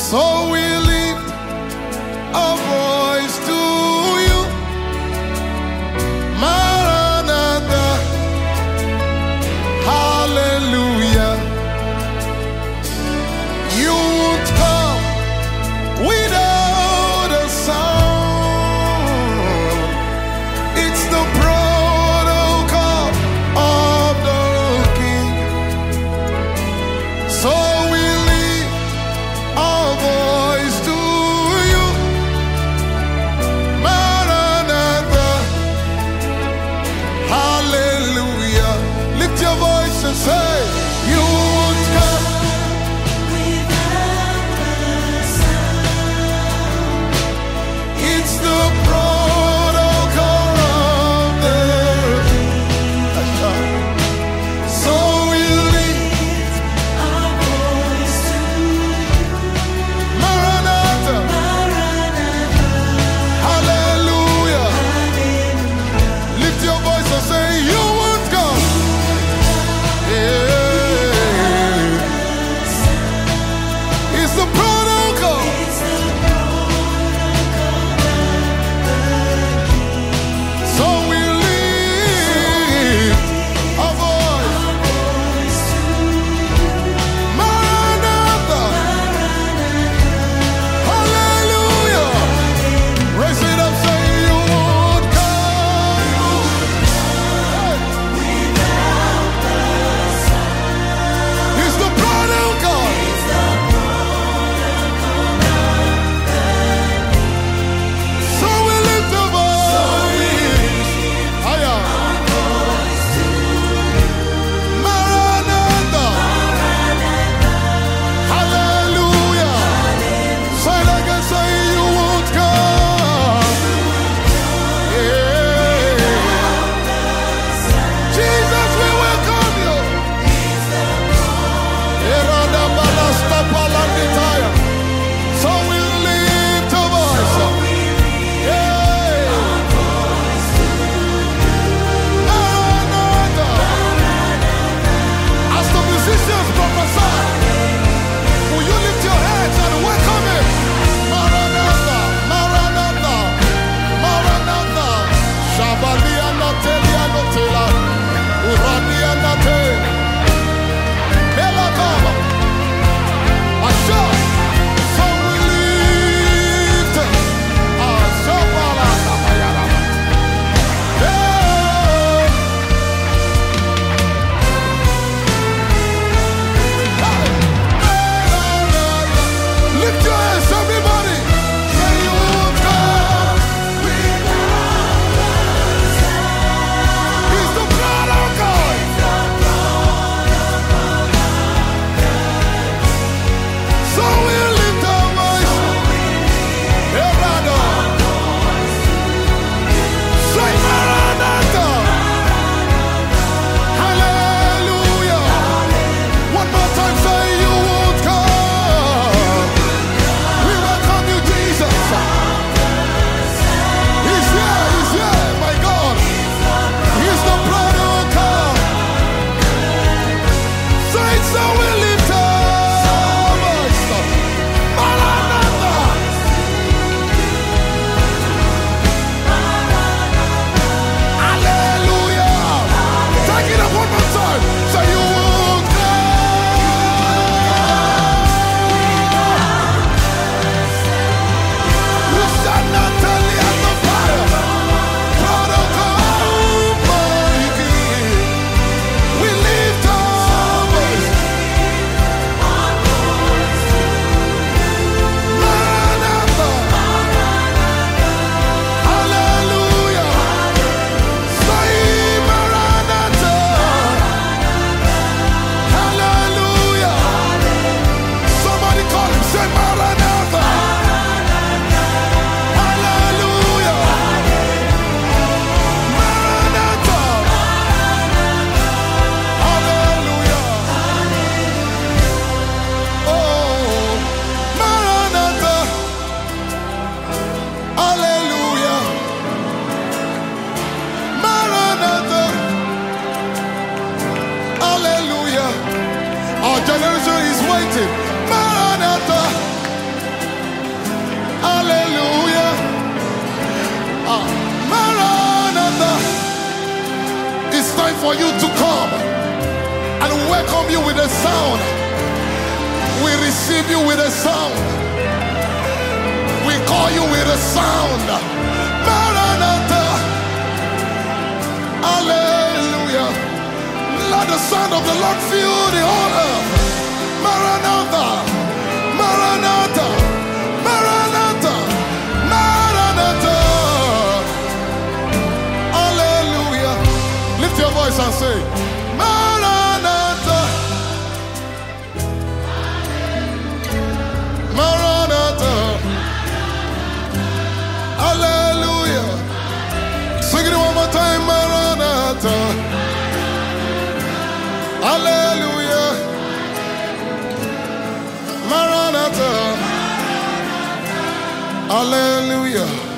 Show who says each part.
Speaker 1: So we lift our voice to you, Maranatha, hallelujah. You won't come without a sound. It's the protocol of the King. So we lift our voice to you, receive you with a sound. We receive you with a sound. We call you with a sound. Maranatha. Hallelujah. Let the sound of the Lord fill the whole earth. Maranatha. Maranatha. Maranatha. Maranatha. Hallelujah. Lift your voice and say, Maranatha. Maranatha. Hallelujah. Sing it one more time. Maranatha. Hallelujah. Maranatha. Hallelujah.